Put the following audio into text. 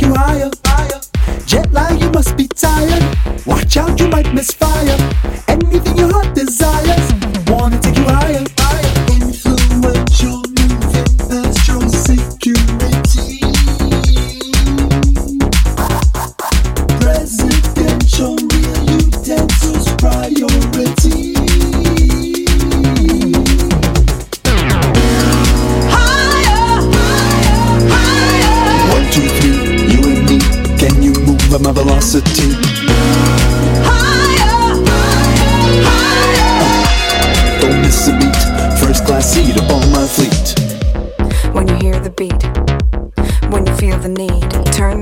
you higher. Jet lag, you must be tired. Watch out, you might misfire. Anything your heart desires, wanna take you higher. Influential, moving past your security. Presidential, real utensils priority. My velocity. Higher, higher. Don't miss a beat. First class seat upon my fleet. When you hear the beat, when you feel the need, turn